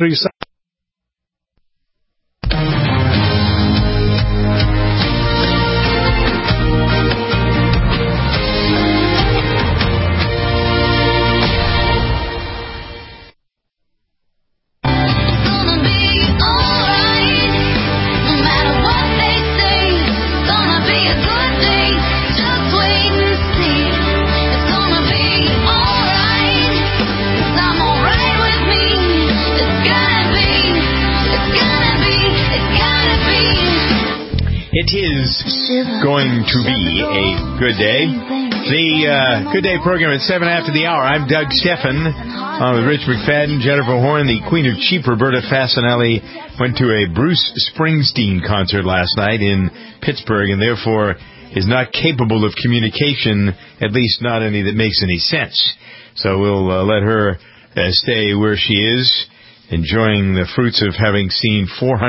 It is going to be a good day. The Good Day program at 7 after the hour. I'm Doug Stephan. With Rich McFadden, Jennifer Horn, the Queen of Cheap, Roberta Fasanelli, went to a Bruce Springsteen concert last night in Pittsburgh and therefore is not capable of communication, at least not any that makes any sense. So we'll let her stay where she is, enjoying the fruits of having seen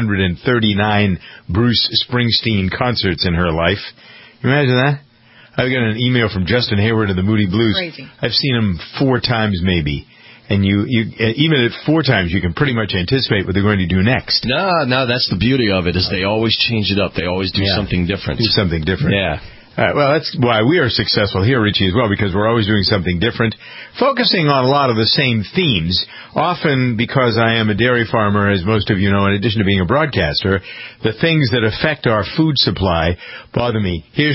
439 Bruce Springsteen concerts in her life. Can you imagine that? I got an email from Justin Hayward of the Moody Blues. Crazy. I've seen him 4 times maybe. And you even at 4 times, you can pretty much anticipate what they're going to do next. No, that's the beauty of it, is they always change it up. They always do something different. Do something different. Yeah. All right, well, that's why we are successful here, Richie, as well, because we're always doing something different, focusing on a lot of the same themes. Often, because I am a dairy farmer, as most of you know, in addition to being a broadcaster, the things that affect our food supply bother me. Here's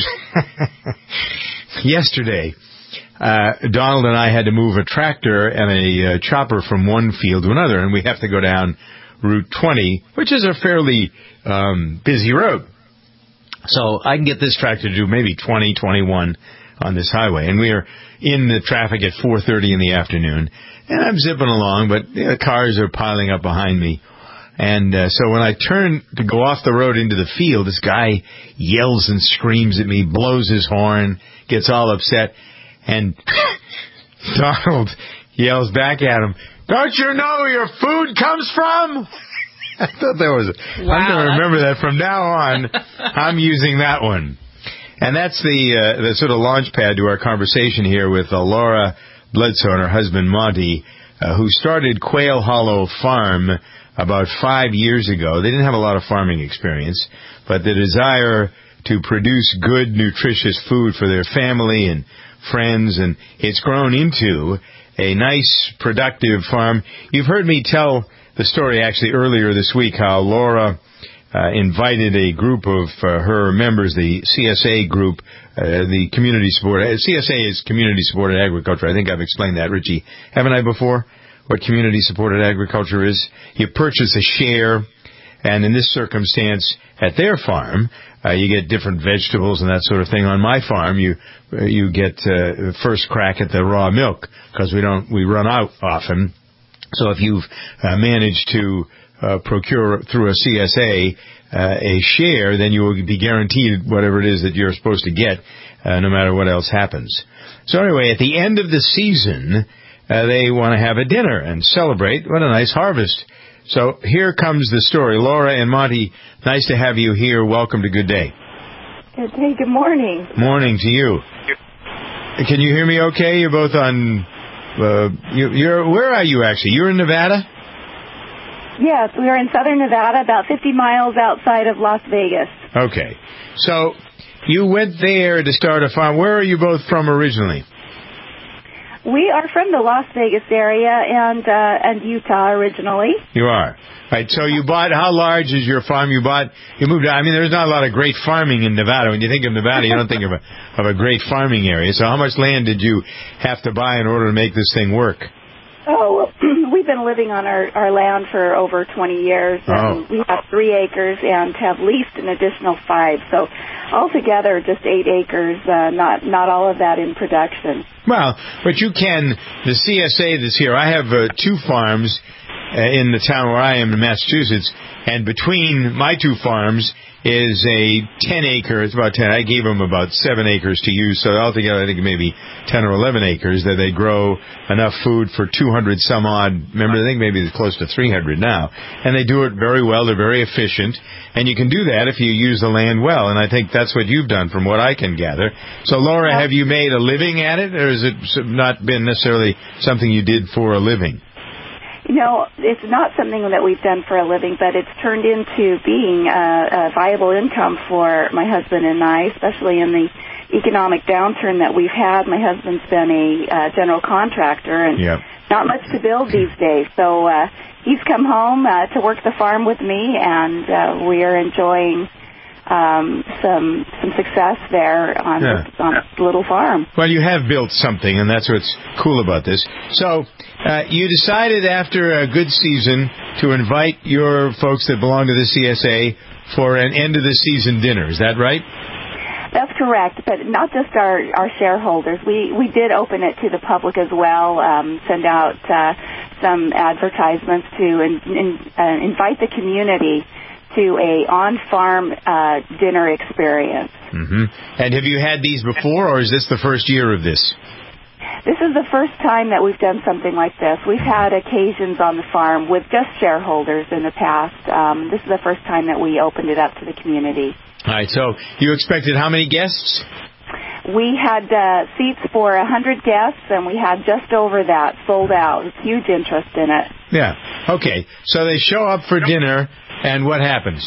yesterday, Donald and I had to move a tractor and a chopper from one field to another, and we have to go down Route 20, which is a fairly busy road. So I can get this tractor to do maybe 20, 21 on this highway. And we are in the traffic at 4:30 in the afternoon. And I'm zipping along, but the cars are piling up behind me. And so when I turn to go off the road into the field, this guy yells and screams at me, blows his horn, gets all upset. And Donald yells back at him, "Don't you know where your food comes from?" I thought that was... Wow, I'm going to remember that from now on. I'm using that one. And that's the sort of launch pad to our conversation here with Laura Bledsoe and her husband Monty, who started Quail Hollow Farm about 5 years ago. They didn't have a lot of farming experience, but the desire to produce good, nutritious food for their family and friends, and it's grown into a nice, productive farm. You've heard me tell the story actually earlier this week how Laura invited a group of her members, the CSA group, the community support. CSA is community supported agriculture. I think I've explained that, Richie. Haven't I before? What community supported agriculture is? You purchase a share, and in this circumstance, at their farm, you get different vegetables and that sort of thing. On my farm, you get first crack at the raw milk because we run out often. So if you've managed to procure through a CSA a share, then you will be guaranteed whatever it is that you're supposed to get, no matter what else happens. So anyway, at the end of the season, they want to have a dinner and celebrate. What a nice harvest. So here comes the story. Laura and Monty, nice to have you here. Welcome to Good Day. Good day. Good morning. Morning to you. Can you hear me okay? You're both on... where are you actually? You're in Nevada? Yes, we are in southern Nevada, about 50 miles outside of Las Vegas. Okay. So you went there to start a farm. Where are you both from originally? We are from the Las Vegas area and Utah originally. You are. Right, so you bought, how large is your farm you bought? You moved out. I mean, there's not a lot of great farming in Nevada. When you think of Nevada, you don't think of a great farming area. So how much land did you have to buy in order to make this thing work? Oh, we've been living on our land for over 20 years. We have 3 acres and have leased an additional 5. So altogether, just 8 acres, not all of that in production. Well, but you can, the CSA that's here, I have 2 farms in the town where I am in Massachusetts, and between my 2 farms is a 10-acre, it's about 10, I gave them about 7 acres to use, so altogether I think maybe 10 or 11 acres that they grow enough food for 200 some odd, remember, I think maybe it's close to 300 now, and they do it very well, they're very efficient, and you can do that if you use the land well, and I think that's what you've done from what I can gather. So Laura, have you made a living at it, or has it not been necessarily something you did for a living? It's not something that we've done for a living, but it's turned into being a viable income for my husband and I, especially in the economic downturn that we've had. My husband's been a general contractor, and not much to build these days. So he's come home to work the farm with me, and we are enjoying some success there on this little farm. Well, you have built something, and that's what's cool about this. So you decided after a good season to invite your folks that belong to the CSA for an end-of-the-season dinner. Is that right? That's correct, but not just our shareholders. We did open it to the public as well, send out some advertisements to invite the community to a on-farm dinner experience. Mm-hmm. And have you had these before, or is this the first year of this? This is the first time that we've done something like this. We've had occasions on the farm with just shareholders in the past. This is the first time that we opened it up to the community. All right, so you expected how many guests? We had seats for 100 guests, and we had just over that sold out. There's huge interest in it. Yeah, okay. So they show up for dinner, and what happens?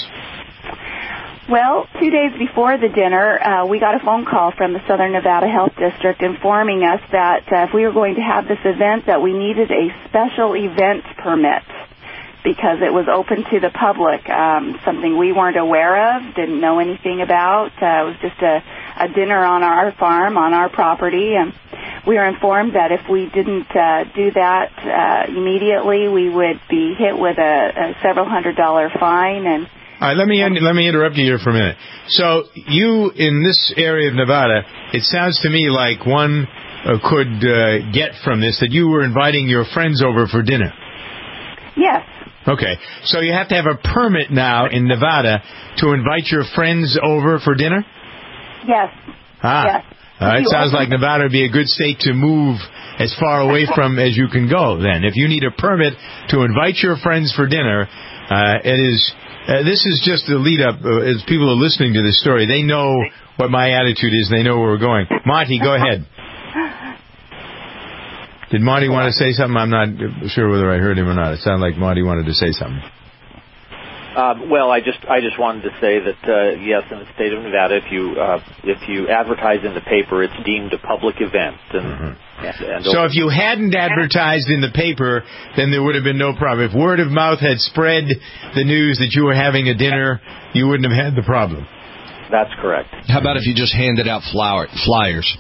Well, 2 days before the dinner, we got a phone call from the Southern Nevada Health District informing us that if we were going to have this event, that we needed a special event permit because it was open to the public, something we weren't aware of, didn't know anything about. It was just a dinner on our farm, on our property, and we were informed that if we didn't do that immediately, we would be hit with a several $100 fine. And all right, let me interrupt you here for a minute. So you, in this area of Nevada, it sounds to me like one could get from this that you were inviting your friends over for dinner. Yes. Okay, so you have to have a permit now in Nevada to invite your friends over for dinner? Yes. Yes. All right, sounds like Nevada would be a good state to move as far away from as you can go then. If you need a permit to invite your friends for dinner, this is just the lead-up. As people are listening to this story, they know what my attitude is, and they know where we're going. Monty, go ahead. Did Monty want to say something? I'm not sure whether I heard him or not. It sounded like Monty wanted to say something. Well, I just wanted to say that yes, in the state of Nevada, if you advertise in the paper, it's deemed a public event. So if you hadn't advertised in the paper, then there would have been no problem. If word of mouth had spread the news that you were having a dinner, you wouldn't have had the problem. That's correct. How about if you just handed out flyers?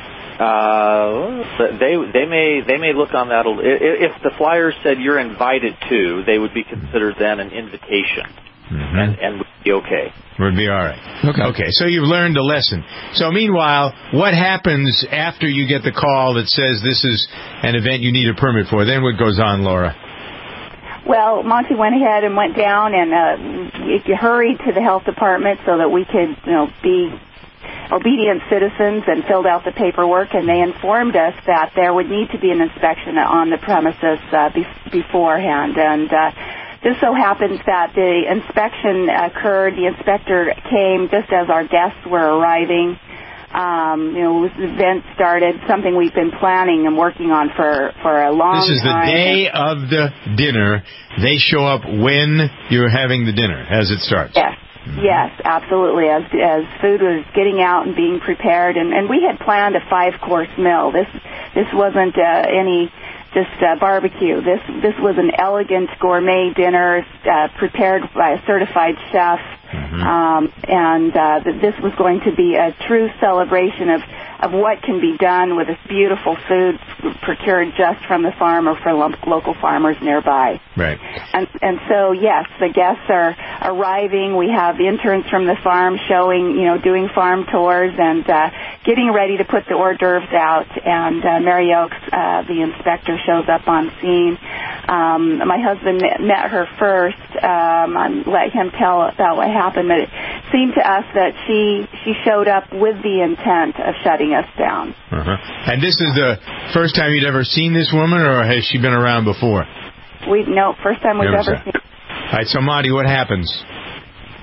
They may look on that. If the flyers said you're invited to, they would be considered then an invitation, and would be okay. Would be all right. Okay. So you've learned a lesson. So meanwhile, what happens after you get the call that says this is an event you need a permit for? Then what goes on, Laura? Well, Monty went ahead and went down and hurried to the health department so that we could, be obedient citizens, and filled out the paperwork, and they informed us that there would need to be an inspection on the premises beforehand. And just so happens that the inspection occurred. The inspector came just as our guests were arriving. The event started, something we've been planning and working on for a long time. This is the day of the dinner. They show up when you're having the dinner, as it starts. Yes. Yes, absolutely. As food was getting out and being prepared, and we had planned a 5-course meal. This wasn't any just barbecue. This was an elegant gourmet dinner prepared by a certified chef, and this was going to be a true celebration of what can be done with this beautiful food procured just from the farm or from local farmers nearby. Right. And so, yes, the guests are arriving. We have interns from the farm showing, doing farm tours and getting ready to put the hors d'oeuvres out. And Mary Oaks, the inspector, shows up on scene. My husband met her first. I let him tell about what happened, but it seemed to us that she showed up with the intent of shutting us down. And this is the first time you'd ever seen this woman, or has she been around before? First time we've ever seen her. All right, so Monty, what happens?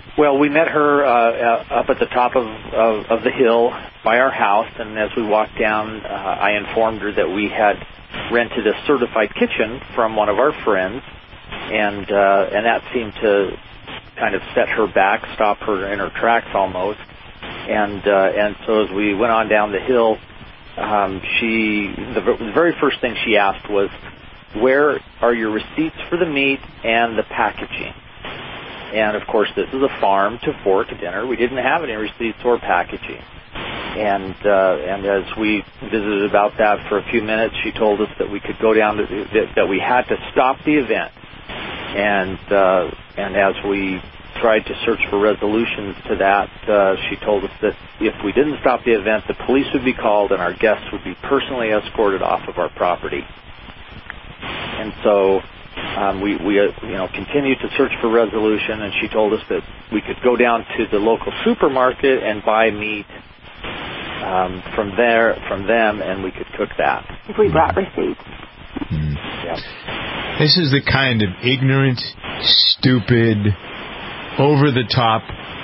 Well, we met her up at the top of the hill by our house, and as we walked down, I informed her that we had rented a certified kitchen from one of our friends, and that seemed to kind of set her back, stop her in her tracks almost. And so as we went on down the hill, the very first thing she asked was, "Where are your receipts for the meat and the packaging?" And of course, this is a farm to fork dinner. We didn't have any receipts or packaging. And as we visited about that for a few minutes, she told us that we could go down that we had to stop the event. And as we tried to search for resolutions to that, she told us that if we didn't stop the event, the police would be called and our guests would be personally escorted off of our property. And so we continued to search for resolution, and she told us that we could go down to the local supermarket and buy meat from them, and we could cook that if we brought receipts. Yep. This is the kind of ignorant, stupid, over the top.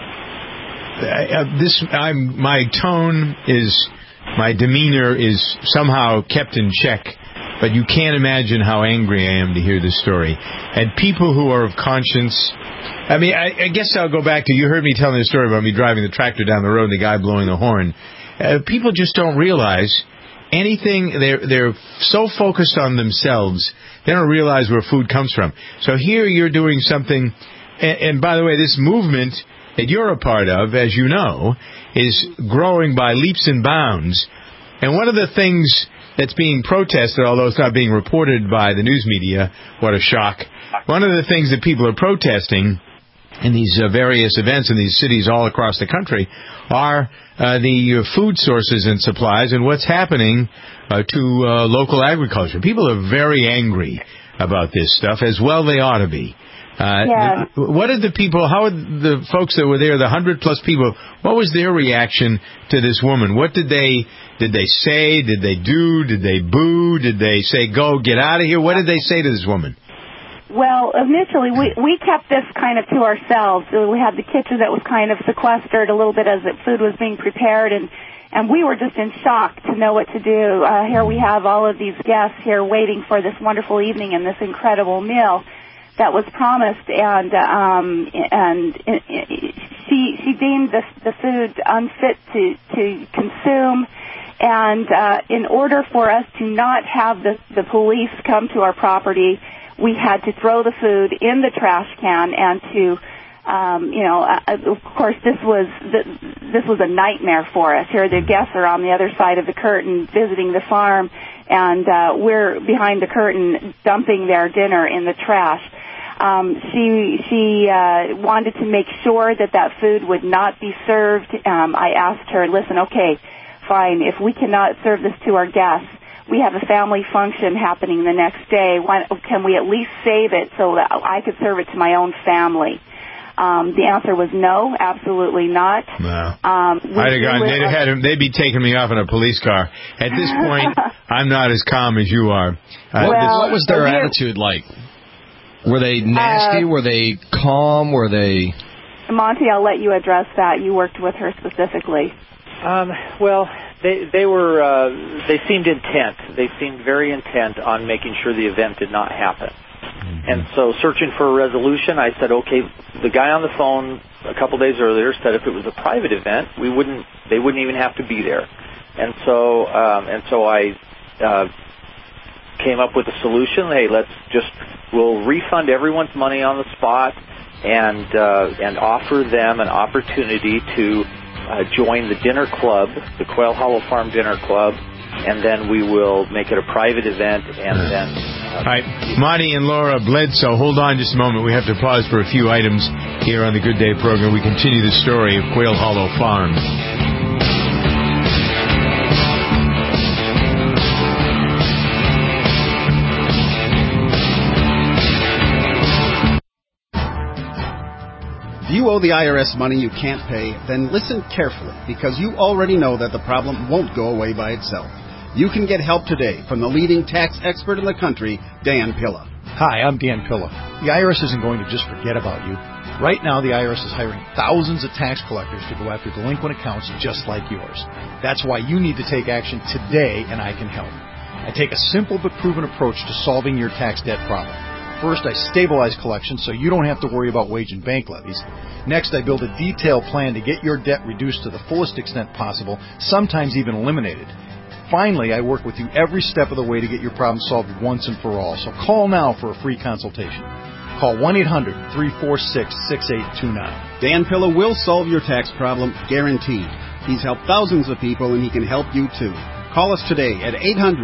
My demeanor is somehow kept in check, but you can't imagine how angry I am to hear this story. And people who are of conscience, I mean, I guess I'll go back to, you heard me telling the story about me driving the tractor down the road and the guy blowing the horn. People just don't realize anything. They're so focused on themselves, they don't realize where food comes from. So here you're doing something, and by the way, this movement that you're a part of, as you know, is growing by leaps and bounds. And one of the things that's being protested, although it's not being reported by the news media, what a shock. One of the things that people are protesting in these various events in these cities all across the country are the food sources and supplies and what's happening to local agriculture. People are very angry about this stuff, as well they ought to be. What did how did the folks that were there, the 100+ people, what was their reaction to this woman? What did they say? Did they do? Did they boo? Did they say, go, get out of here? What did they say to this woman? Well, initially, we kept this kind of to ourselves. We had the kitchen that was kind of sequestered a little bit as the food was being prepared, and we were just in shock to know what to do. Here we have all of these guests here waiting for this wonderful evening and this incredible meal that was promised, and she deemed the food unfit to consume, and in order for us to not have the police come to our property, we had to throw the food in the trash can, and to of course this was a nightmare for us. Here the guests are on the other side of the curtain visiting the farm, and we're behind the curtain dumping their dinner in the trash. She wanted to make sure that food would not be served. I asked her, listen, okay, fine, if we cannot serve this to our guests, we have a family function happening the next day. Can we at least save it so that I could serve it to my own family? The answer was no, absolutely not. No. They'd be taking me off in a police car. At this point, I'm not as calm as you are. What was their attitude like? Were they nasty? Were they calm? Were they... Monty, I'll let you address that. You worked with her specifically. Well, they seemed intent. They seemed very intent on making sure the event did not happen. Mm-hmm. And so, searching for a resolution, I said, okay, the guy on the phone a couple days earlier said if it was a private event, they wouldn't even have to be there. And so I came up with a solution. Hey, we'll refund everyone's money on the spot and offer them an opportunity to join the dinner club, the Quail Hollow Farm Dinner Club, and then we will make it a private event, and then... All right, Monty and Laura Bledsoe, hold on just a moment. We have to pause for a few items here on the Good Day program. We continue the story of Quail Hollow Farm. If you owe the IRS money you can't pay, then listen carefully, because you already know that the problem won't go away by itself. You can get help today from the leading tax expert in the country, Dan Pilla. Hi, I'm Dan Pilla. The IRS isn't going to just forget about you. Right now, the IRS is hiring thousands of tax collectors to go after delinquent accounts just like yours. That's why you need to take action today, and I can help. I take a simple but proven approach to solving your tax debt problem. First, I stabilize collections so you don't have to worry about wage and bank levies. Next, I build a detailed plan to get your debt reduced to the fullest extent possible, sometimes even eliminated. Finally, I work with you every step of the way to get your problem solved once and for all. So call now for a free consultation. Call 1-800-346-6829. Dan Pilla will solve your tax problem, guaranteed. He's helped thousands of people, and he can help you too. Call us today at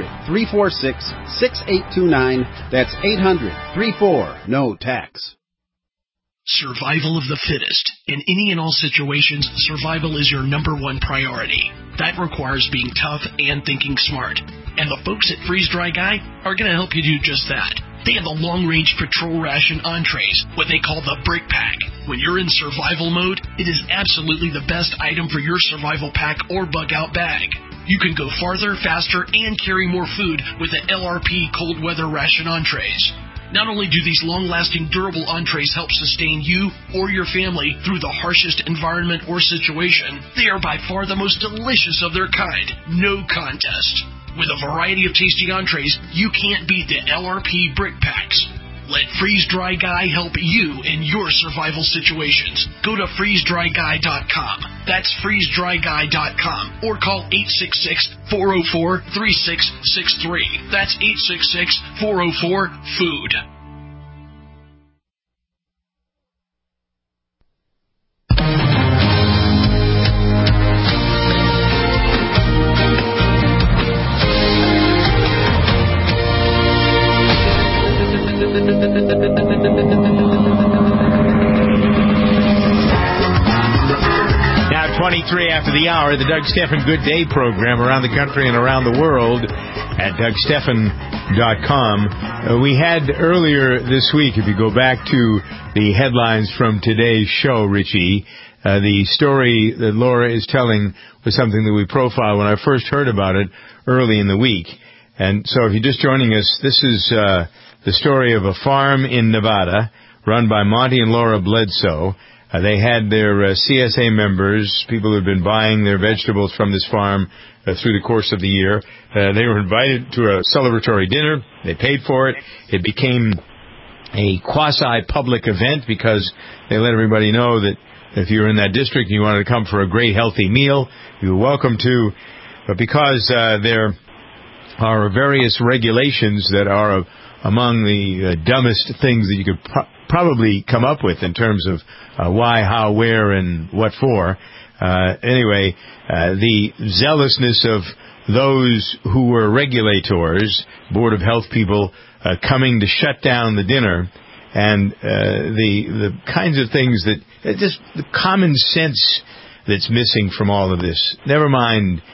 800-346-6829. That's 800-34-NO-TAX. Survival of the fittest. In any and all situations, survival is your number one priority. That requires being tough and thinking smart. And the folks at Freeze Dry Guy are going to help you do just that. They have the long-range patrol ration entrees, what they call the Brick Pack. When you're in survival mode, it is absolutely the best item for your survival pack or bug-out bag. You can go farther, faster, and carry more food with the LRP cold weather ration entrees. Not only do these long-lasting, durable entrees help sustain you or your family through the harshest environment or situation, they are by far the most delicious of their kind. No contest. With a variety of tasty entrees, you can't beat the LRP Brick Packs. Let Freeze Dry Guy help you in your survival situations. Go to freezedryguy.com. That's freezedryguy.com. Or call 866-404-3663. That's 866-404-FOOD. Now 23 after the hour, the Doug Stephan Good Day program around the country and around the world at DougStephan.com. We had earlier this week, if you go back to the headlines from today's show, Richie, the story that Laura is telling was something that we profiled when I first heard about it early in the week. And so if you're just joining us, this is the story of a farm in Nevada run by Monty and Laura Bledsoe. They had their CSA members, people who had been buying their vegetables from this farm through the course of the year. They were invited to a celebratory dinner. They paid for it. It became a quasi-public event because they let everybody know that if you were in that district and you wanted to come for a great, healthy meal, you were welcome to. But because there are various regulations that are among the dumbest things that you could probably come up with in terms of why, how, where, and what for. Anyway, the zealousness of those who were regulators, Board of Health people, coming to shut down the dinner, and the kinds of things that, just the common sense that's missing from all of this. Never mind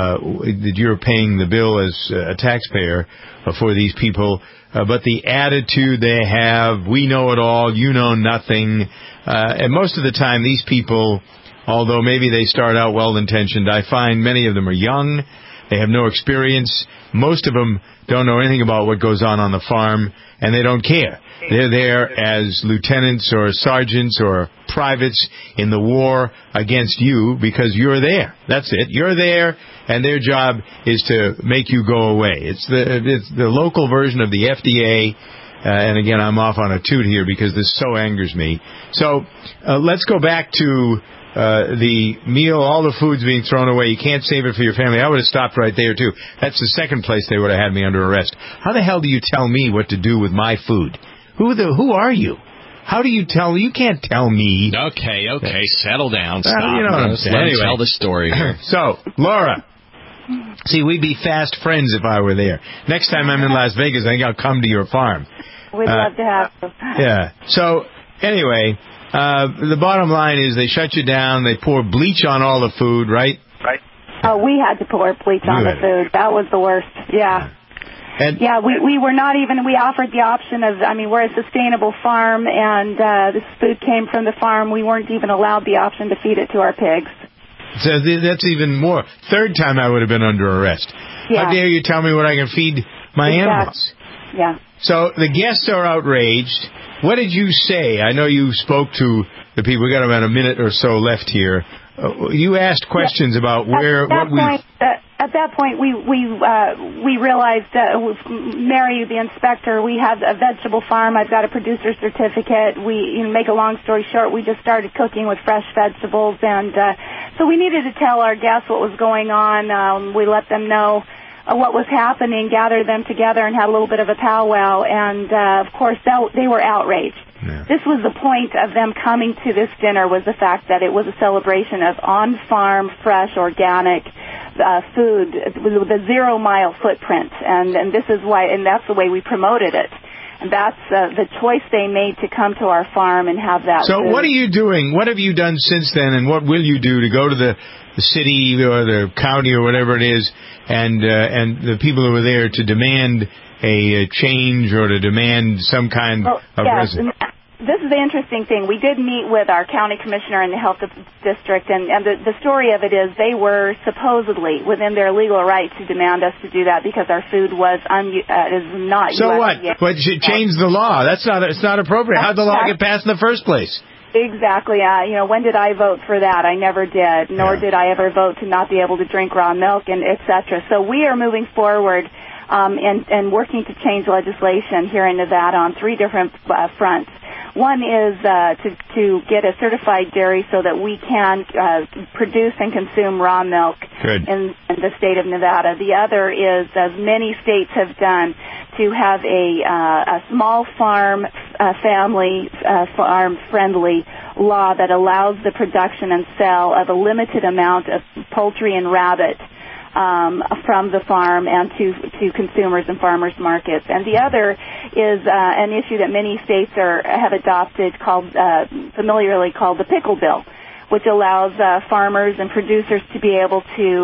that you're paying the bill as a taxpayer for these people, but the attitude they have, we know it all, you know nothing. And most of the time, these people, although maybe they start out well-intentioned, I find many of them are young, they have no experience, most of them don't know anything about what goes on the farm, and they don't care. They're there as lieutenants or sergeants or privates in the war against you because you're there. That's it. You're there, and their job is to make you go away. It's the local version of the FDA. And again, I'm off on a toot here because this so angers me. So let's go back to the meal, all the food's being thrown away. You can't save it for your family. I would have stopped right there, too. That's the second place they would have had me under arrest. How the hell do you tell me what to do with my food? Who are you? How do you tell? You can't tell me. Okay, settle down. Stop. You know what I'm saying. Anyway, tell the story here. So, Laura, see, we'd be fast friends if I were there. Next time I'm in Las Vegas, I think I'll come to your farm. We'd love to have you. Yeah. So, anyway, the bottom line is they shut you down. They pour bleach on all the food, right? Right. Oh, we had to pour bleach on the food. That was the worst. Yeah. Yeah, we were not even, we offered the option of, we're a sustainable farm, and this food came from the farm. We weren't even allowed the option to feed it to our pigs. So that's even more. Third time I would have been under arrest. Yeah. How dare you tell me what I can feed my animals? Yeah. So the guests are outraged. What did you say? I know you spoke to the people. We got about a minute or so left here. You asked questions about At that point, we realized, Mary, the inspector, we have a vegetable farm. I've got a producer certificate. Make a long story short, we just started cooking with fresh vegetables, and so we needed to tell our guests what was going on. We let them know what was happening, gathered them together, and had a little bit of a powwow, and of course, they were outraged. Yeah. This was the point of them coming to this dinner, was the fact that it was a celebration of on-farm, fresh, organic food with a 0-mile footprint, and this is why, and that's the way we promoted it. And that's the choice they made to come to our farm and have that. So food. What are you doing? What have you done since then, and what will you do to go to the city or the county or whatever it is, and the people who are there to demand a change or to demand some kind of resolution? This is the interesting thing. We did meet with our county commissioner in the health district, and the story of it is they were supposedly within their legal right to demand us to do that because our food was is not. So USDA. What? But you changed the law. It's not appropriate. How'd the law get passed in the first place? Exactly. When did I vote for that? I never did. Nor did I ever vote to not be able to drink raw milk, and etc. So we are moving forward and working to change legislation here in Nevada on 3 different fronts. One is to get a certified dairy so that we can produce and consume raw milk in the state of Nevada. The other is, as many states have done, to have a small farm, family farm-friendly law that allows the production and sale of a limited amount of poultry and rabbit from the farm and to consumers and farmers markets. And the other is an issue that many states have adopted, familiarly called the pickle bill, which allows farmers and producers to be able to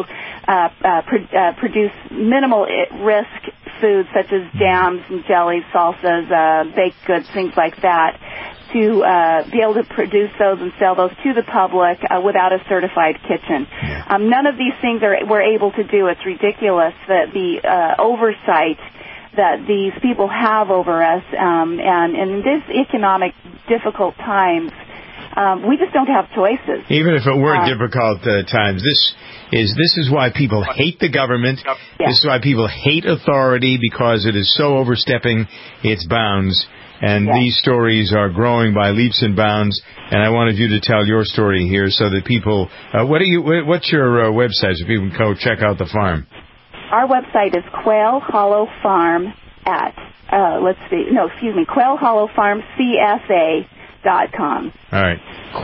produce minimal risk foods such as jams and jellies, salsas, baked goods, things like that, to be able to produce those and sell those to the public without a certified kitchen. None of these things we're able to do. It's ridiculous that the oversight that these people have over us, and in this economic difficult times, we just don't have choices. Even if it were difficult times, this is why people hate the government. Yeah. This is why people hate authority, because it is so overstepping its bounds. And these stories are growing by leaps and bounds. And I wanted you to tell your story here so that people. What's your website so people can go check out the farm? Our website is Quail Hollow Farm QuailHollowFarmCSA.com. All right,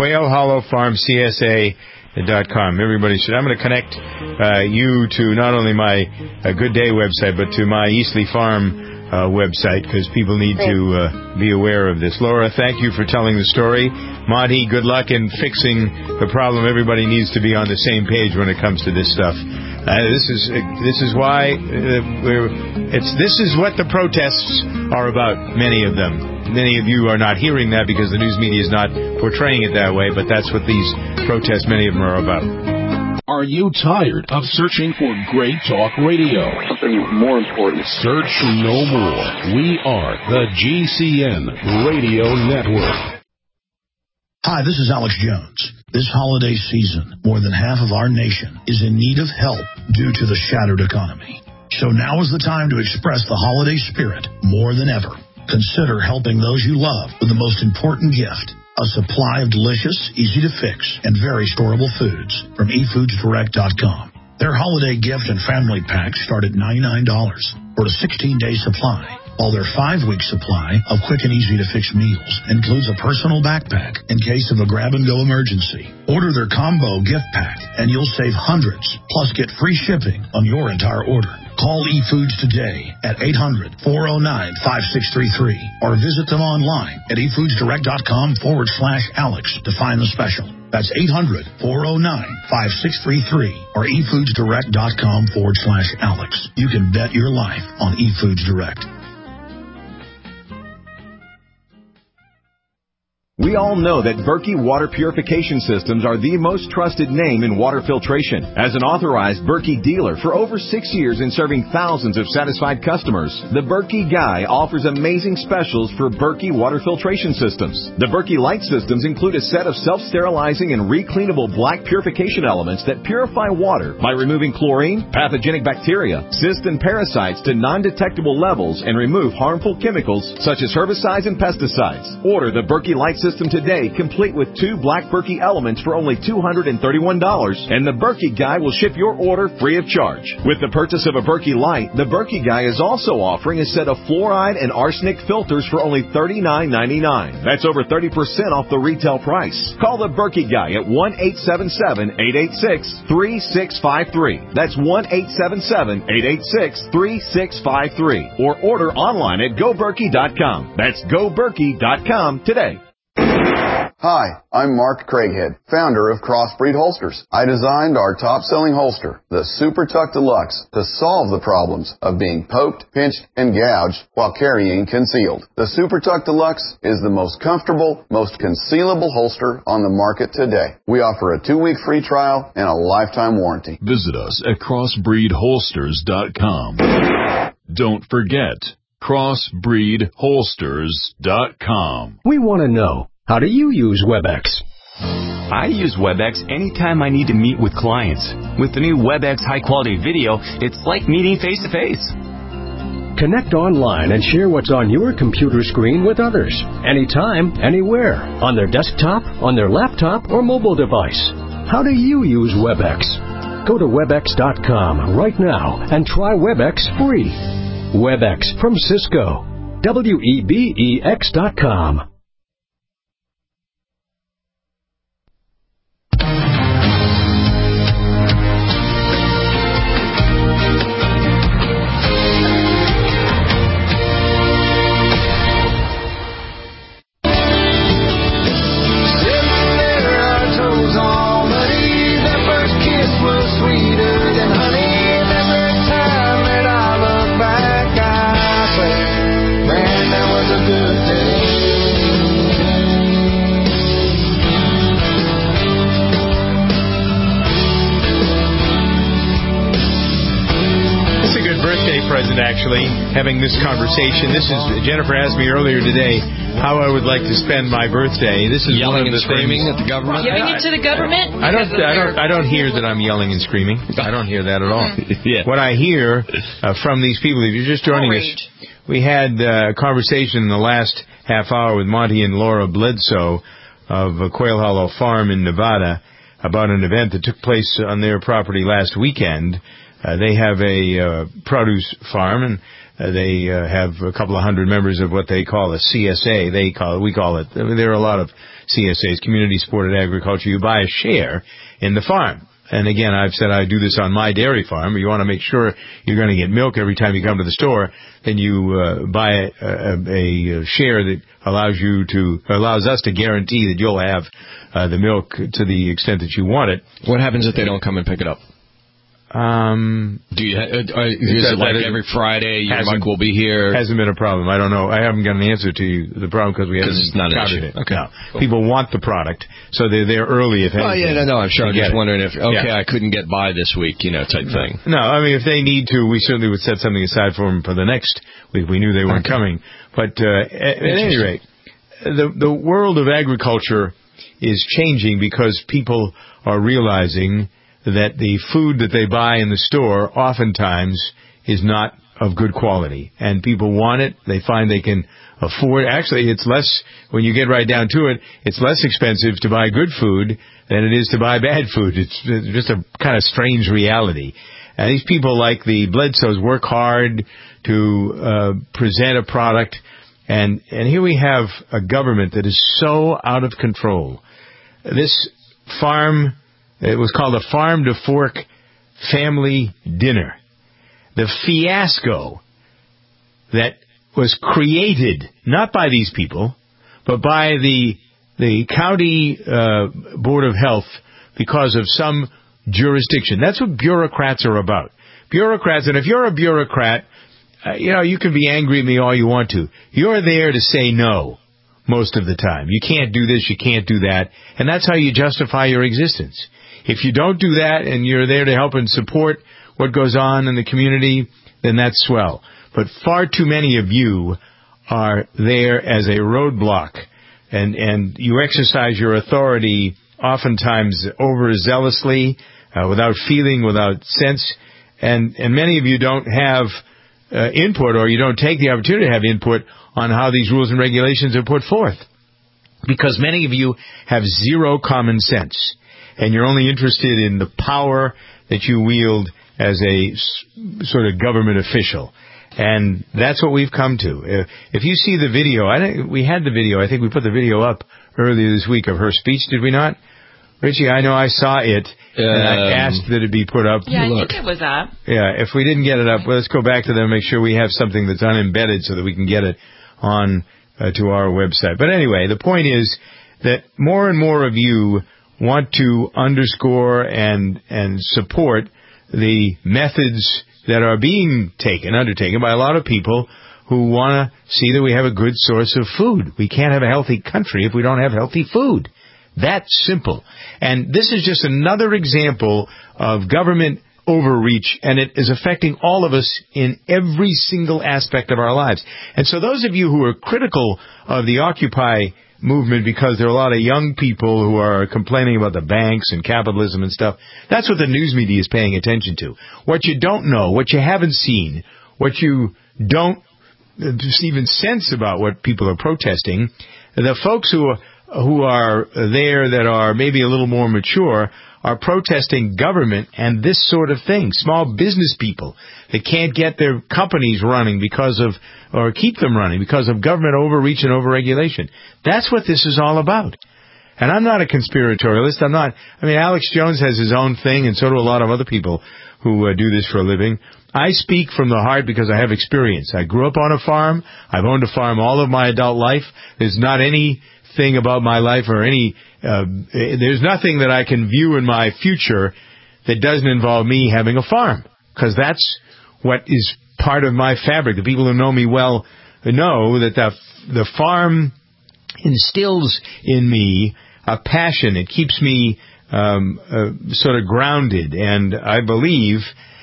QuailHollowFarmCSA.com. Everybody should. I'm going to connect you to not only my Good Day website, but to my Eastleigh Farm website, because people need to be aware of this. Laura, thank you for telling the story. Monty, good luck in fixing the problem. Everybody needs to be on the same page when it comes to this stuff. This is why this is what the protests are about. Many of them. Many of you are not hearing that because the news media is not portraying it that way, but that's what these protests, many of them, are about. Are you tired of searching for great talk radio? Something more important. Search no more. We are the GCN Radio Network. Hi, this is Alex Jones. This holiday season, more than half of our nation is in need of help due to the shattered economy. So now is the time to express the holiday spirit more than ever. Consider helping those you love with the most important gift, a supply of delicious, easy-to-fix, and very storable foods from eFoodsDirect.com. Their holiday gift and family packs start at $99 for a 16-day supply, while their 5-week supply of quick and easy-to-fix meals includes a personal backpack in case of a grab-and-go emergency. Order their combo gift pack, and you'll save hundreds, plus get free shipping on your entire order. Call eFoods today at 800-409-5633 or visit them online at eFoodsDirect.com/Alex to find the special. That's 800-409-5633 or eFoodsDirect.com/Alex. You can bet your life on eFoods Direct. We all know that Berkey Water Purification Systems are the most trusted name in water filtration. As an authorized Berkey dealer for over 6 years and serving thousands of satisfied customers, the Berkey Guy offers amazing specials for Berkey Water Filtration Systems. The Berkey Light Systems include a set of self-sterilizing and recleanable black purification elements that purify water by removing chlorine, pathogenic bacteria, cysts, and parasites to non-detectable levels and remove harmful chemicals such as herbicides and pesticides. Order the Berkey Light System today, complete with 2 black Berkey elements for only $231, and the Berkey Guy will ship your order free of charge. With the purchase of a Berkey Light, the Berkey Guy is also offering a set of fluoride and arsenic filters for only $39.99. That's over 30% off the retail price. Call the Berkey Guy at 1-877-886-3653. That's 1-877-886-3653. Or order online at GoBerkey.com. That's GoBerkey.com today. Hi, I'm Mark Craighead, founder of Crossbreed Holsters. I designed our top-selling holster, the Super Tuck Deluxe, to solve the problems of being poked, pinched, and gouged while carrying concealed. The Super Tuck Deluxe is the most comfortable, most concealable holster on the market today. We offer a 2-week free trial and a lifetime warranty. Visit us at crossbreedholsters.com. Don't forget, crossbreedholsters.com. We want to know, how do you use WebEx? I use WebEx anytime I need to meet with clients. With the new WebEx high-quality video, it's like meeting face-to-face. Connect online and share what's on your computer screen with others, anytime, anywhere, on their desktop, on their laptop, or mobile device. How do you use WebEx? Go to WebEx.com right now and try WebEx free. WebEx from Cisco. WEBEX.com. Actually, having this conversation. This is Jennifer asked me earlier today how I would like to spend my birthday. This is yelling one of the and screaming things, at the government. Giving it to the government. I don't hear that I'm yelling and screaming. I don't hear that at all. Yeah. What I hear from these people, if you're just joining us, we had a conversation in the last half hour with Monty and Laura Bledsoe of Quail Hollow Farm in Nevada about an event that took place on their property last weekend. They have a produce farm, and they have a couple of hundred members of what they call a CSA. We call it. There are a lot of CSAs, Community Supported Agriculture. You buy a share in the farm. And again, I've said I do this on my dairy farm. You want to make sure you're going to get milk every time you come to the store. Then you buy a share that allows us to guarantee that you'll have the milk to the extent that you want it. What happens if they don't come and pick it up? Is it like every Friday your Mike will be here? Hasn't been a problem. I don't know. I haven't got an answer to the problem because we haven't counted it. Okay. No. Cool. People want the product, so they're there early if anything. Oh, yeah, no, I'm sure. I'm just wondering if, I couldn't get by this week, type thing. No, I mean, if they need to, we certainly would set something aside for them for the next week. We knew they weren't coming. But at any rate, the world of agriculture is changing because people are realizing that the food that they buy in the store oftentimes is not of good quality. And people want it. They find they can afford. Actually, it's less, when you get right down to it, it's less expensive to buy good food than it is to buy bad food. It's just a kind of strange reality. And these people like the Bledsoes work hard to present a product. And here we have a government that is so out of control. This farm, it was called a Farm to Fork Family Dinner. The fiasco that was created, not by these people, but by the county Board of Health because of some jurisdiction. That's what bureaucrats are about. Bureaucrats, and if you're a bureaucrat, you can be angry at me all you want to. You're there to say no. most of the time. You can't do this, you can't do that, and that's how you justify your existence. If you don't do that and you're there to help and support what goes on in the community, then that's swell. But far too many of you are there as a roadblock, and you exercise your authority oftentimes overzealously, without feeling, without sense, and many of you don't have input, or you don't take the opportunity to have input on how these rules and regulations are put forth. Because many of you have zero common sense, and you're only interested in the power that you wield as a sort of government official. And that's what we've come to. If you see the video, we had the video. I think we put the video up earlier this week of her speech, did we not? Richie, I know I saw it, and I asked that it be put up. Yeah, I think it was up. Yeah, if we didn't get it up, let's go back to them and make sure we have something that's unembedded so that we can get it on to our website. But anyway, the point is that more and more of you want to underscore and support the methods that are being undertaken by a lot of people who want to see that we have a good source of food. We can't have a healthy country if we don't have healthy food. That's simple. And this is just another example of government overreach, and it is affecting all of us in every single aspect of our lives. And so those of you who are critical of the Occupy movement because there are a lot of young people who are complaining about the banks and capitalism and stuff, that's what the news media is paying attention to. What you don't know, what you haven't seen, what you don't just even sense about what people are protesting, the folks who are there that are maybe a little more mature are protesting government and this sort of thing. Small business people that can't get their companies running or keep them running because of government overreach and overregulation. That's what this is all about. And I'm not a conspiratorialist. Alex Jones has his own thing, and so do a lot of other people who do this for a living. I speak from the heart because I have experience. I grew up on a farm. I've owned a farm all of my adult life. There's not anything about my life or there's nothing that I can view in my future that doesn't involve me having a farm, because that's what is part of my fabric. The people who know me well know that the farm instills in me a passion. It keeps me sort of grounded, and I believe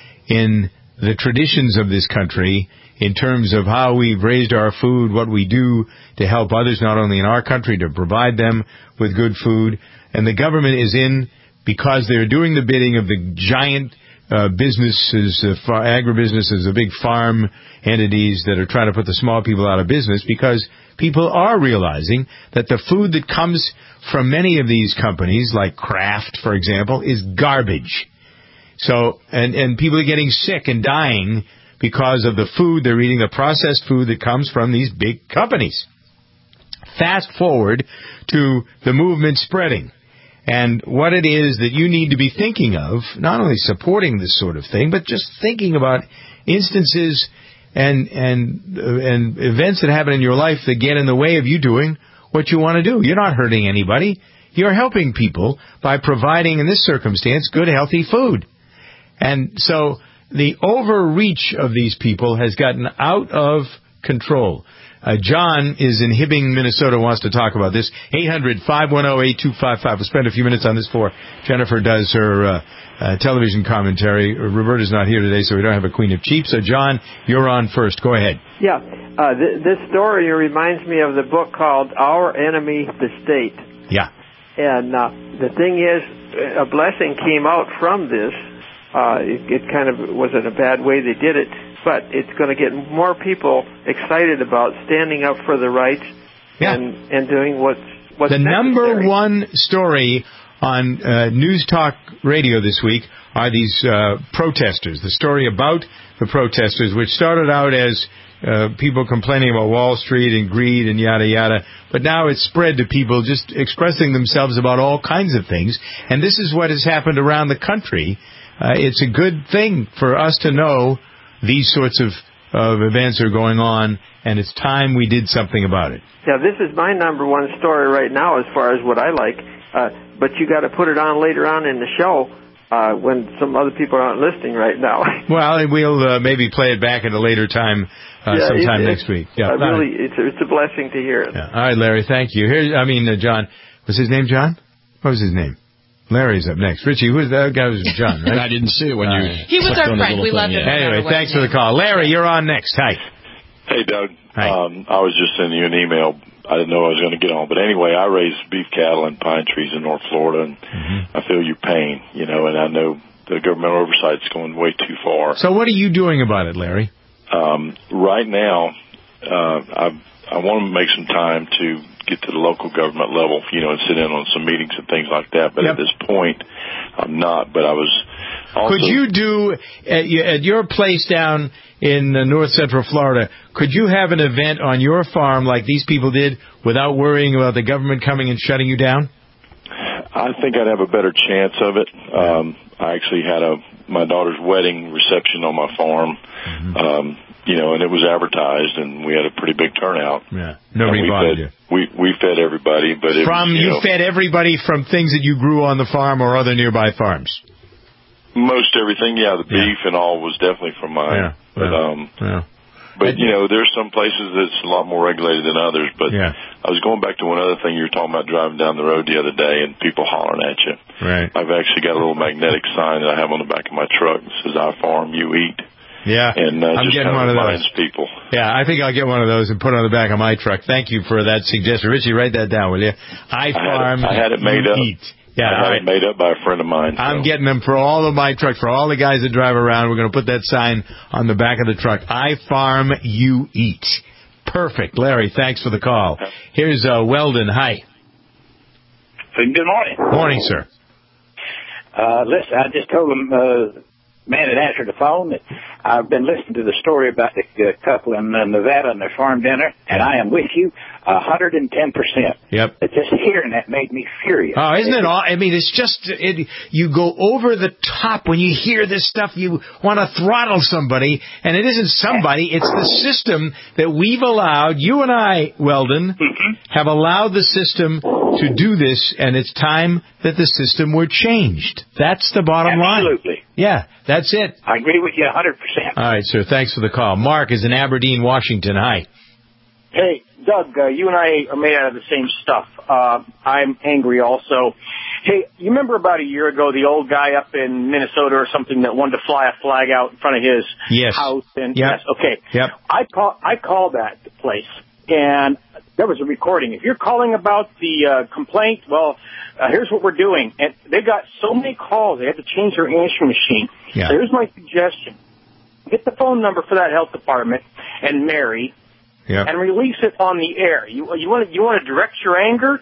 in the traditions of this country in terms of how we've raised our food, what we do to help others, not only in our country, to provide them with good food. And the government is in because they're doing the bidding of the giant businesses, agribusinesses, the big farm entities that are trying to put the small people out of business, because people are realizing that the food that comes from many of these companies, like Kraft, for example, is garbage. So, and people are getting sick and dying because of the food they're eating, the processed food that comes from these big companies. Fast forward to the movement spreading, and what it is that you need to be thinking of, not only supporting this sort of thing, but just thinking about instances and events that happen in your life that get in the way of you doing what you want to do. You're not hurting anybody. You're helping people by providing, in this circumstance, good, healthy food. And so the overreach of these people has gotten out of control. John is in Hibbing, Minnesota, wants to talk about this. 800-510-8255. We'll spend a few minutes on this before Jennifer does her television commentary. Roberta's not here today, so we don't have a Queen of Cheap. So, John, you're on first. Go ahead. Yeah. This story reminds me of the book called Our Enemy, the State. Yeah. And the thing is, a blessing came out from this. It kind of wasn't a bad way they did it, but it's going to get more people excited about standing up for the rights and doing what's the necessary. Number one story on News Talk Radio this week are these protesters. The story about the protesters, which started out as people complaining about Wall Street and greed and yada yada, but now it's spread to people just expressing themselves about all kinds of things. And this is what has happened around the country. It's a good thing for us to know these sorts of events are going on, and it's time we did something about it. Yeah, this is my number one story right now as far as what I like, but you got to put it on later on in the show. when some other people aren't listening right now. Well, we'll maybe play it back at a later time, sometime next week. Yeah, really, it's a blessing to hear it. Yeah. All right, Larry, thank you. John. Was his name John? What was his name? Larry's up next. Richie, that guy was John, right? I didn't see it when you. He was our friend. We loved him. Anyway, thanks for the call. Larry, you're on next. Hi. Hey, Doug. Hi. I was just sending you an email. I didn't know I was going to get on. But anyway, I raise beef cattle and pine trees in North Florida, and I feel your pain, and I know the government oversight's going way too far. So what are you doing about it, Larry? Right now, I want to make some time to get to the local government level, and sit in on some meetings and things like that. But at this point, I'm not. But I was also... Could you do, at your place down in North Central Florida, could you have an event on your farm like these people did without worrying about the government coming and shutting you down? I think I'd have a better chance of it. I actually had my daughter's wedding reception on my farm, and it was advertised, and we had a pretty big turnout. Yeah, nobody bothered you. We fed everybody, but you fed everybody from things that you grew on the farm or other nearby farms. Most everything, the beef and all was definitely from mine. But there's some places that's a lot more regulated than others. But I was going back to one other thing you were talking about, driving down the road the other day and people hollering at you. Right. I've actually got a little magnetic sign that I have on the back of my truck that says "I farm, you eat." Yeah, and I'm just getting kind one of of reminds those. people. Yeah, I think I'll get one of those and put it on the back of my truck. Thank you for that suggestion, Richie. Write that down, will you? I farm, I had it made you up. eat. Yeah, I had it made up by a friend of mine. I'm getting them for all of my trucks, for all the guys that drive around. We're going to put that sign on the back of the truck. I farm, you eat. Perfect. Larry, thanks for the call. Here's Weldon. Hi. Good morning. Morning, sir. Listen, I just told him, man that answered the phone, that I've been listening to the story about the couple in Nevada and their farm dinner, and I am with you 110%. Yep. But just hearing that made me furious. Oh, isn't it all? I mean, it's just, you go over the top when you hear this stuff. You want to throttle somebody, and it isn't somebody. It's the system that we've allowed. You and I, Weldon, have allowed the system to do this, and it's time that the system were changed. That's the bottom line. Absolutely. Yeah, that's it. I agree with you 100%. All right, sir. Thanks for the call. Mark is in Aberdeen, Washington. Hi. Hey, Doug, you and I are made out of the same stuff. I'm angry also. Hey, you remember about a year ago the old guy up in Minnesota or something that wanted to fly a flag out in front of his house? And yes, okay. Yep. I called that place, and there was a recording. If you're calling about the complaint, well, here's what we're doing. And they got so many calls, they had to change their answering machine. Yeah. So here's my suggestion. Get the phone number for that health department and Mary, and release it on the air. You want to direct your anger?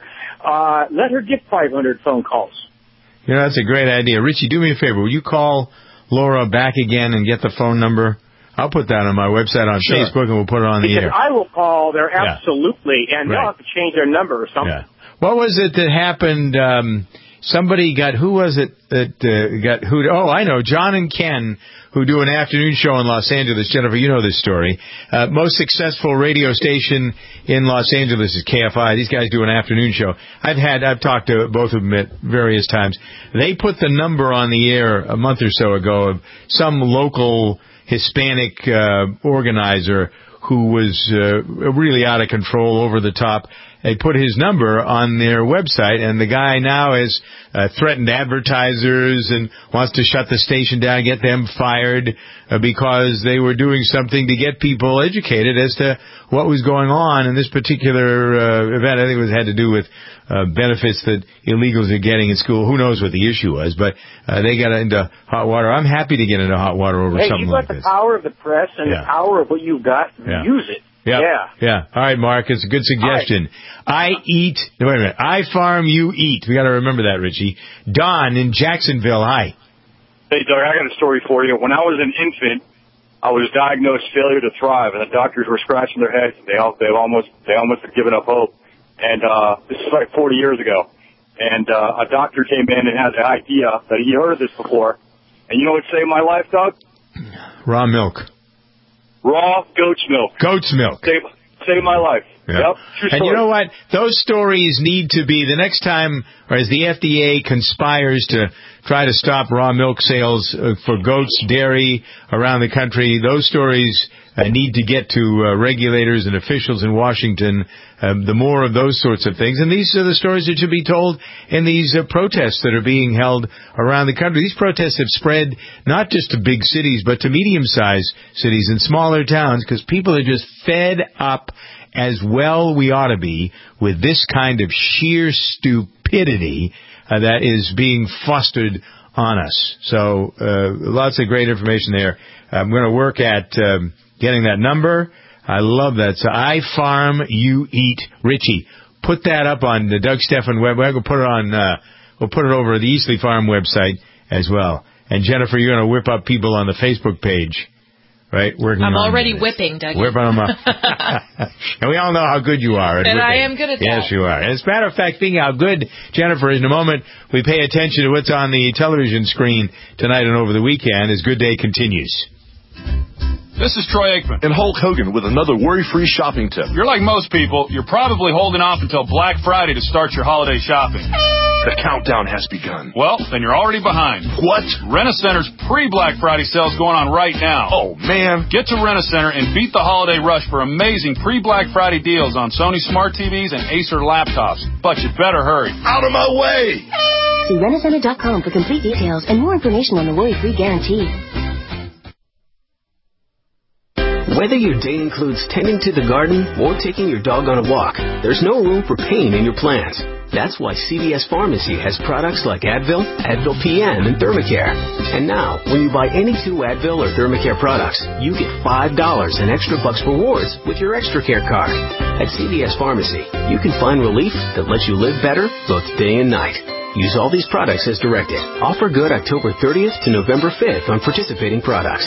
Let her get 500 phone calls. That's a great idea. Richie, do me a favor. Will you call Laura back again and get the phone number? I'll put that on my website on Facebook, and we'll put it on the air. I will call there, absolutely, and they'll have to change their number or something. Yeah. What was it that happened? Somebody got, who was it that got who? Oh, I know, John and Ken, who do an afternoon show in Los Angeles. Jennifer, you know this story. Most successful radio station in Los Angeles is KFI. These guys do an afternoon show. I've talked to both of them at various times. They put the number on the air a month or so ago of some local Hispanic organizer who was really out of control, over the top. They put his number on their website, and the guy now has threatened advertisers and wants to shut the station down, get them fired, because they were doing something to get people educated as to what was going on in this particular event. I think it had to do with benefits that illegals are getting in school. Who knows what the issue was, but they got into hot water. I'm happy to get into hot water over something like this. Hey, you've got the power of the press and the power of what you've got. Use it. Yeah. All right, Mark. It's a good suggestion. Wait a minute. I farm, you eat. We got to remember that, Richie. Don in Jacksonville. Hi. Hey, Doug. I got a story for you. When I was an infant, I was diagnosed failure to thrive, and the doctors were scratching their heads. They almost had given up hope. And this is like 40 years ago. And a doctor came in and had the idea that he heard of this before. And you know what saved my life, Doug? Raw milk. Raw goat's milk. Goat's milk. Saved my life. Yep. And you know what? Those stories need to be, the next time, or as the FDA conspires to try to stop raw milk sales for goats, dairy around the country, those stories need to get to regulators and officials in Washington, the more of those sorts of things. And these are the stories that should be told in these protests that are being held around the country. These protests have spread not just to big cities, but to medium-sized cities and smaller towns, because people are just fed up, as well we ought to be, with this kind of sheer stupidity that is being fostered on us. So lots of great information there. I'm going to work at getting that number. I love that. So I Farm, You Eat, Richie. Put that up on the Doug Stephan web. We'll put it on. We'll put it over at the Easley Farm website as well. And Jennifer, you're going to whip up people on the Facebook page, right? I'm already whipping, Doug. Whipping them up. And we all know how good you are. And I am good at that. Yes, you are. As a matter of fact, speaking how good Jennifer is, in a moment we pay attention to what's on the television screen tonight and over the weekend as Good Day continues. This is Troy Aikman and Hulk Hogan with another worry-free shopping tip. You're like most people. You're probably holding off until Black Friday to start your holiday shopping. The countdown has begun. Well, then you're already behind. What? Rent-A-Center's pre-Black Friday sale's going on right now. Oh, man. Get to Rent-A-Center and beat the holiday rush for amazing pre-Black Friday deals on Sony Smart TVs and Acer laptops. But you better hurry. Out of my way! See Rent-A-Center.com for complete details and more information on the worry-free guarantee. Whether your day includes tending to the garden or taking your dog on a walk, there's no room for pain in your plans. That's why CVS Pharmacy has products like Advil, Advil PM, and Thermacare. And now, when you buy any 2 Advil or Thermacare products, you get $5 in extra bucks rewards with your Extra Care card. At CVS Pharmacy, you can find relief that lets you live better both day and night. Use all these products as directed. Offer good October 30th to November 5th on participating products.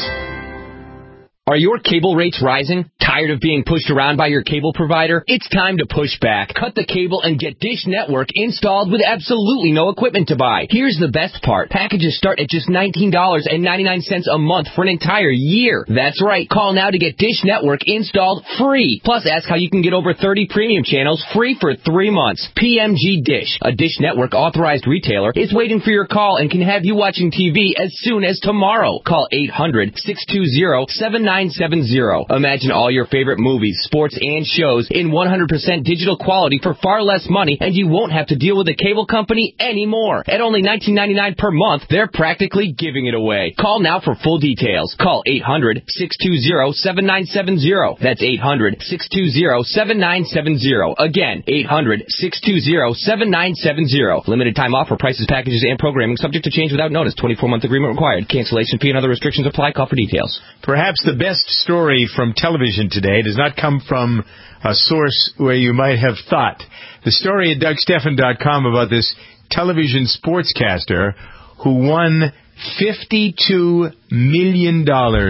Are your cable rates rising? Tired of being pushed around by your cable provider? It's time to push back. Cut the cable and get Dish Network installed with absolutely no equipment to buy. Here's the best part. Packages start at just $19.99 a month for an entire year. That's right. Call now to get Dish Network installed free. Plus, ask how you can get over 30 premium channels free for 3 months. PMG Dish, a Dish Network authorized retailer, is waiting for your call and can have you watching TV as soon as tomorrow. Call 800-620-7970. Imagine all your favorite movies, sports, and shows in 100% digital quality for far less money, and you won't have to deal with a cable company anymore. At only $19.99 per month, they're practically giving it away. Call now for full details. Call 800-620-7970. That's 800-620-7970. Again, 800-620-7970. Limited time offer. Prices, packages, and programming subject to change without notice. 24-month agreement required. Cancellation fee and other restrictions apply. Call for details. Perhaps the best story from television today does not come from a source where you might have thought. The story at DougStephan.com about this television sportscaster who won $52 million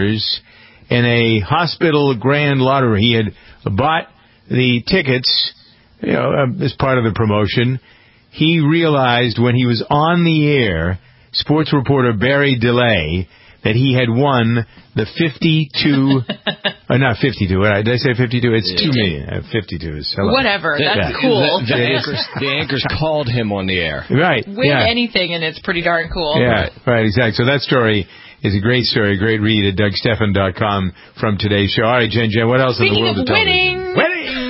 in a hospital grand lottery. He had bought the tickets, as part of the promotion. He realized when he was on the air, sports reporter Barry DeLay, that he had won the 52, not 52, did I say 52? It's 2 million. 52 is hello. Whatever, that's cool. The anchors called him on the air. Right. Win anything, and it's pretty darn cool. Yeah, right, exactly. So that story is a great story, a great read at DougStephan.com from today's show. All right, Jen, what else in the world of television? Winning!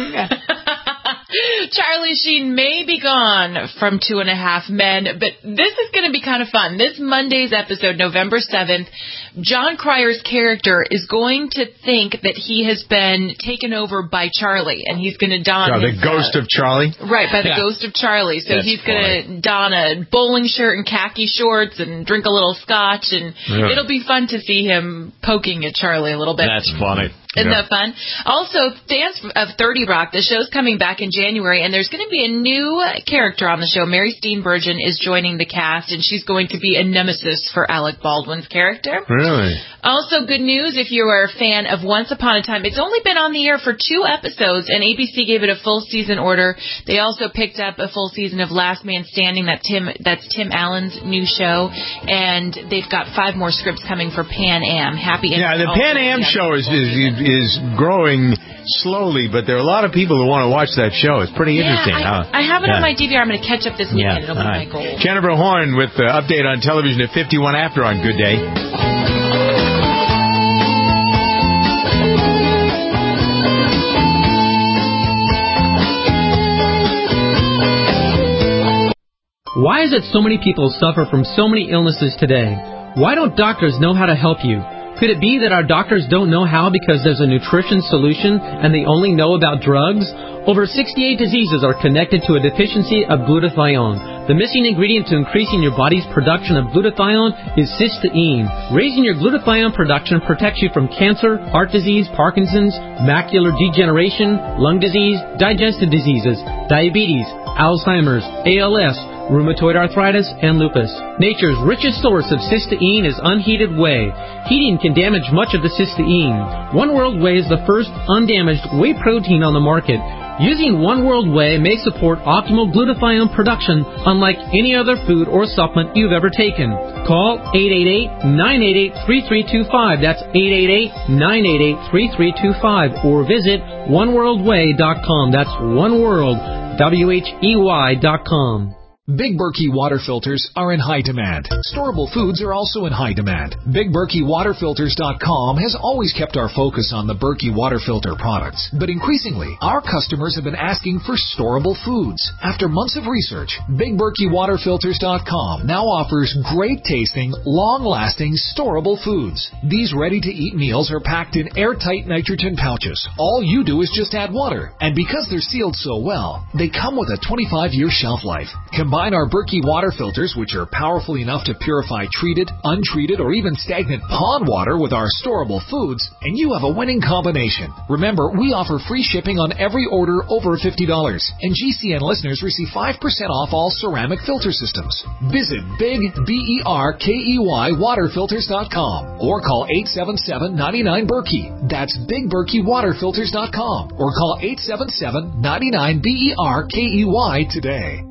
Charlie Sheen may be gone from 2.5 Men, but this is going to be kind of fun. This Monday's episode, November 7th, John Cryer's character is going to think that he has been taken over by Charlie, and he's going to don the ghost of Charlie? Right, by the ghost of Charlie. So he's going to don a bowling shirt and khaki shorts and drink a little scotch, and it'll be fun to see him poking at Charlie a little bit. That's funny. Isn't that fun? Also, fans of 30 Rock, the show's coming back in January, and there's going to be a new character on the show. Mary Steenburgen is joining the cast, and she's going to be a nemesis for Alec Baldwin's character. Really? Also, good news if you are a fan of Once Upon a Time. It's only been on the air for 2 episodes, and ABC gave it a full season order. They also picked up a full season of Last Man Standing. That's Tim Allen's new show, and they've got 5 more scripts coming for Pan Am. Happy the Pan Am show is growing slowly, but there are a lot of people who want to watch that show. It's pretty interesting. I have it on my DVR. I'm going to catch up this weekend. It'll be my goal. Jennifer Horn with the update on television at 51 after on Good Day. Why is it so many people suffer from so many illnesses today? Why don't doctors know how to help you? Could it be that our doctors don't know how because there's a nutrition solution and they only know about drugs? Over 68 diseases are connected to a deficiency of glutathione. The missing ingredient to increasing your body's production of glutathione is cysteine. Raising your glutathione production protects you from cancer, heart disease, Parkinson's, macular degeneration, lung disease, digestive diseases, diabetes, Alzheimer's, ALS, rheumatoid arthritis, and lupus. Nature's richest source of cysteine is unheated whey. Heating can damage much of the cysteine. One World Whey is the first undamaged whey protein on the market. Using One World Whey may support optimal glutathione production unlike any other food or supplement you've ever taken. Call 888-988-3325. That's 888-988-3325. Or visit oneworldwhey.com. That's oneworld.com. Big Berkey water filters are in high demand. Storable foods are also in high demand. BigBerkeyWaterFilters.com has always kept our focus on the Berkey water filter products. But increasingly, our customers have been asking for storable foods. After months of research, BigBerkeyWaterFilters.com now offers great tasting, long-lasting, storable foods. These ready-to-eat meals are packed in airtight nitrogen pouches. All you do is just add water. And because they're sealed so well, they come with a 25-year shelf life. Combine our Berkey water filters, which are powerful enough to purify treated, untreated, or even stagnant pond water with our storable foods, and you have a winning combination. Remember, we offer free shipping on every order over $50, and GCN listeners receive 5% off all ceramic filter systems. Visit BigBerkeyWaterFilters.com or call 877-99-BERKEY. That's BigBerkeyWaterFilters.com or call 877-99-BERKEY today.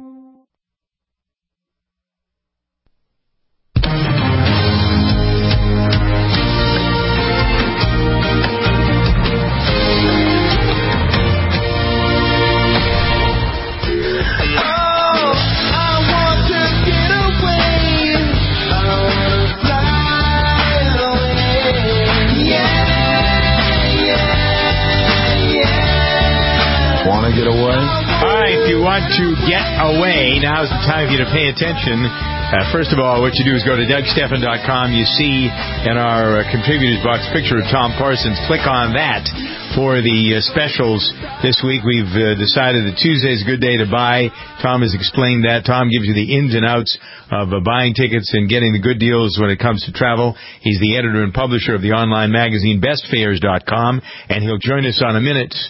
Get away? All right, if you want to get away, now's the time for you to pay attention. First of all, what you do is go to DougStephan.com. You see in our contributors box picture of Tom Parsons. Click on that for the specials this week. We've decided that Tuesday is a good day to buy. Tom has explained that. Tom gives you the ins and outs of buying tickets and getting the good deals when it comes to travel. He's the editor and publisher of the online magazine BestFares.com, and he'll join us on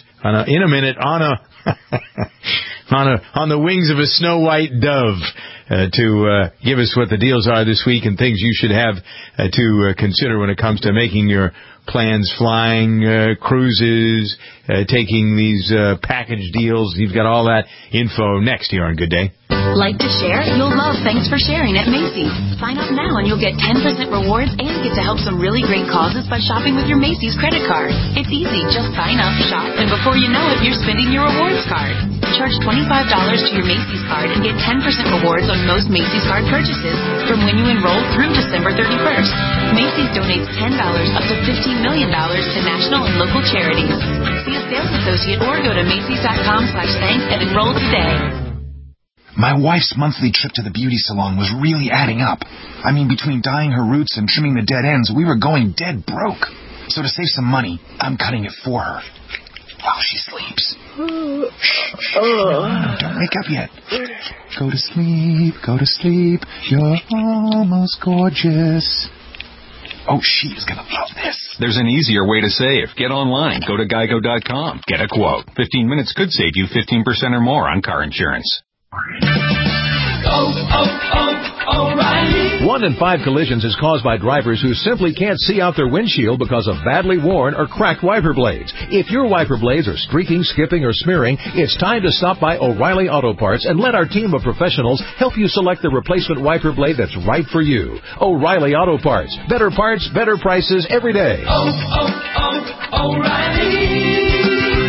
the wings of a snow white dove to give us what the deals are this week and things you should have to consider when it comes to making your plans, flying, cruises, taking these package deals. You've got all that info next here on Good Day. Like to share? You'll love Thanks for Sharing at Macy's. Sign up now and you'll get 10% rewards and get to help some really great causes by shopping with your Macy's credit card. It's easy. Just sign up, shop, and before you know it, you're spending your rewards card. Charge $25 to your Macy's card and get 10% rewards on most Macy's card purchases from when you enroll through December 31st. Macy's donates $10 up to $15 million to national and local charities. See a sales associate or go to Macys.com/thanks and enroll today. My wife's monthly trip to the beauty salon was really adding up. I mean, between dyeing her roots and trimming the dead ends, we were going dead broke. So to save some money, I'm cutting it for her. While she sleeps. Shh. Don't wake up yet. Go to sleep, you're almost gorgeous. Oh, she's gonna love this. There's an easier way to save. Get online. Go to Geico.com. Get a quote. 15 minutes could save you 15% or more on car insurance. O'Reilly. 1 in 5 collisions is caused by drivers who simply can't see out their windshield because of badly worn or cracked wiper blades. If your wiper blades are streaking, skipping, or smearing, it's time to stop by O'Reilly Auto Parts and let our team of professionals help you select the replacement wiper blade that's right for you. O'Reilly Auto Parts. Better parts, better prices every day. O'Reilly.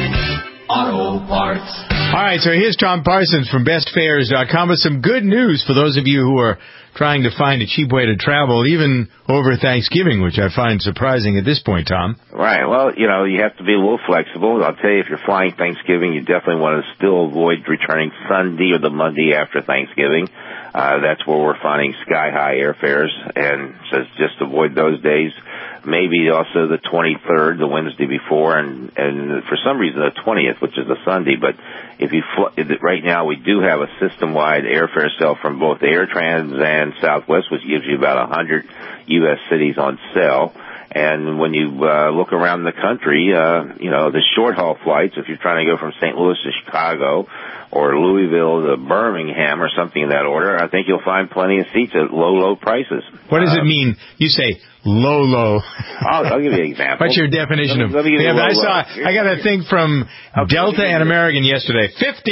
Auto Parts. All right, so here's Tom Parsons from BestFares.com with some good news for those of you who are trying to find a cheap way to travel, even over Thanksgiving, which I find surprising at this point, Tom. Right. Well, you have to be a little flexible. I'll tell you, if you're flying Thanksgiving, you definitely want to still avoid returning Sunday or the Monday after Thanksgiving. That's where we're finding sky-high airfares, and so just avoid those days. Maybe also the 23rd, the Wednesday before, and for some reason the 20th, which is a Sunday. But if you right now we do have a system-wide airfare sale from both AirTrans and Southwest, which gives you about 100 U.S. cities on sale. And when you look around the country, the short-haul flights, if you're trying to go from St. Louis to Chicago or Louisville to Birmingham or something in that order, I think you'll find plenty of seats at low prices. What does it mean? You say low. I'll give you an example. What's your definition of? Let me give you I got a thing from Delta and American yesterday.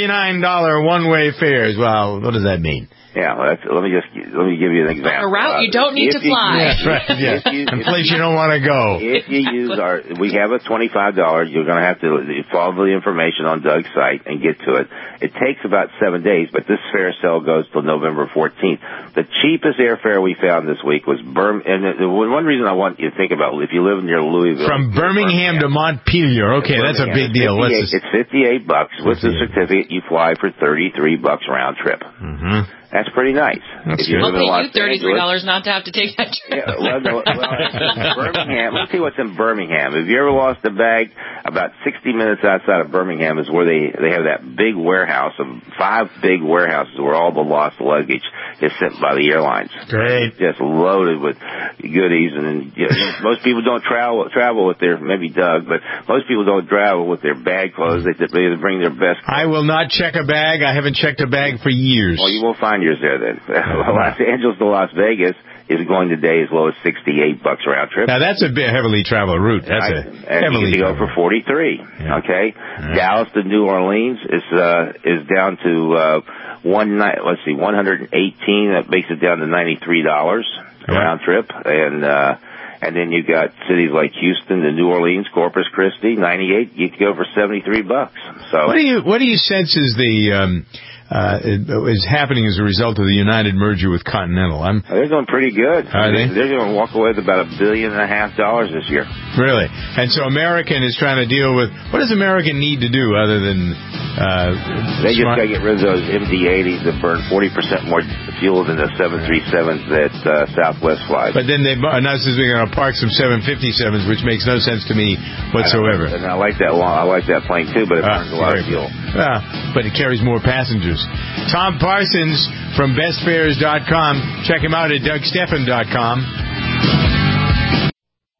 $59 one-way fares. Well, what does that mean? Yeah, let me give you an example. A route you don't need to fly. Yeah, right. Yeah. A place you don't want to go. If you use we have a $25. You're going to have to follow the information on Doug's site and get to it. It takes about 7 days, but this fare sale goes till November 14th. The cheapest airfare we found this week was and the one reason I want you to think about, if you live near Louisville. From Birmingham to Montpelier. Okay, that's a big deal. It's $58. With the certificate, you fly for $33 round trip. Mm-hmm. That's pretty nice. I'll pay you $33 not to have to take that trip. Yeah, Birmingham. Let's see what's in Birmingham. Have you ever lost a bag? About 60 minutes outside of Birmingham is where they have that big warehouse of 5 big warehouses where all the lost luggage is sent by the airlines. Great. Just loaded with goodies, and most people don't travel with their, maybe Doug, but most people don't travel with their bag clothes. They bring their best clothes. I will not check a bag. I haven't checked a bag for years. Well, you will find yours there then. Los Angeles to Las Vegas is going today as low as $68 round trip. Now that's a bit heavily traveled route. That's heavily you can go for $43. Yeah. Okay, yeah. Dallas to New Orleans is down to 118. That makes it down to $93 round trip, and then you got cities like Houston to New Orleans, Corpus Christi, 98. You can go for $73. So what do you sense is the is happening as a result of the United merger with Continental? They're doing pretty good. Are they? They're going to walk away with about $1.5 billion this year. Really? And so American is trying to deal with, what does American need to do other than they just got to get rid of those MD-80s that burn 40% more fuel than the 737s that Southwest flies. But then they announced they're going to park some 757s, which makes no sense to me whatsoever. I like that plane too, but it burns a lot of fuel. But it carries more passengers. Tom Parsons from BestFares.com. Check him out at DougSteffen.com.